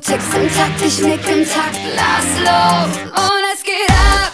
tickst im Takt, ich nick im Takt. Lass los und es geht ab.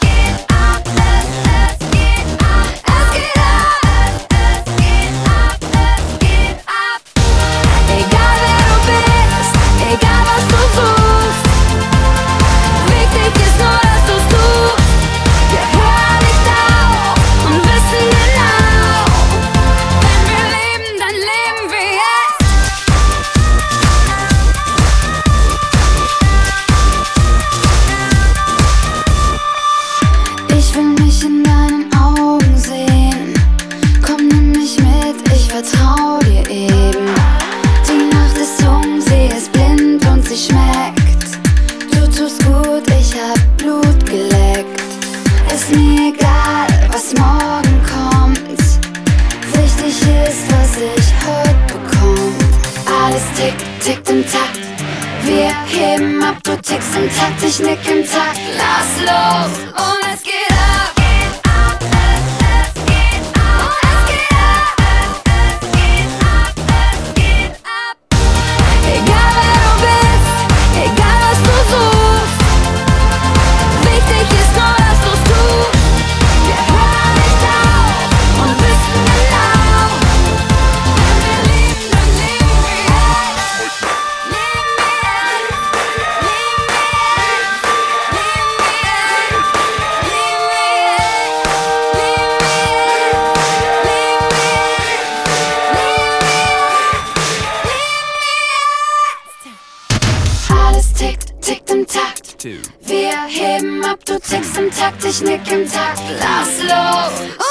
Ich will mich in deinen Augen sehen. Komm, nimm mich mit, ich vertrau dir eben. Die Nacht ist jung, sie ist blind und sie schmeckt. Du tust gut, ich hab Blut geleckt. Ist mir egal, was morgen kommt. Wichtig ist, was ich heute bekomm. Alles tickt, tickt im Takt. Wir heben ab, du tickst im Takt, ich nick im Takt. Lass los und es geht ab. Egal wer du bist, egal was du suchst. Wichtig ist nur, dass du's tust. Wir hören nicht auf und wissen genau, wenn wir lieben, dann leben wir jetzt. Leben wir jetzt. Leben wir jetzt. Leben wir jetzt. Leben wir jetzt. Alles tickt, tickt im Takt. Wir heben ab, du tickst im Takt, ich nick im Takt. Lass los.